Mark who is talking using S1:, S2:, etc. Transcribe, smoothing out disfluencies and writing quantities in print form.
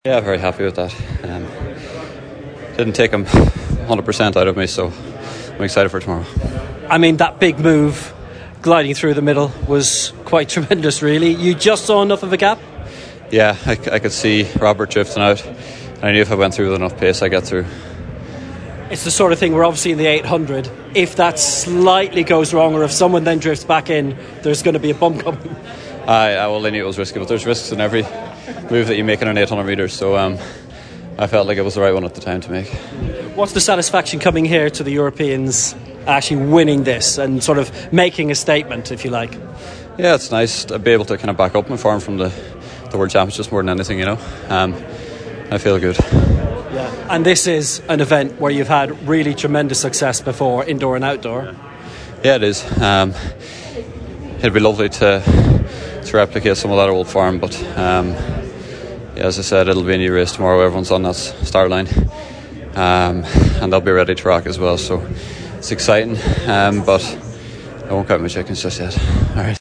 S1: Yeah, very happy with that. Didn't take him 100% out of me, so I'm excited for tomorrow.
S2: I mean, that big move, gliding through the middle, was quite tremendous, really. You just saw enough of a gap?
S1: Yeah, I could see Robert drifting out. And I knew if I went through with enough pace, I'd get through.
S2: It's the sort of thing, we're obviously in the 800. If that slightly goes wrong, or if someone then drifts back in, there's going to be a bump coming.
S1: I knew it was risky, but there's risks in every move that you make in an 800 metres, so I felt like it was the right one at the time to make.
S2: What's the satisfaction coming here to the Europeans, actually winning this and sort of making a statement, if you like?
S1: Yeah, it's nice to be able to kind of back up my form from the World Championships more than anything, you know. I feel good.
S2: Yeah, and this is an event where you've had really tremendous success before, indoor and outdoor.
S1: Yeah, it is. It'd be lovely to replicate some of that old form, but yeah, as I said, it'll be a new race tomorrow. Everyone's on that start line, and they'll be ready to rock as well, so it's exciting, but I won't count my chickens just yet. All right.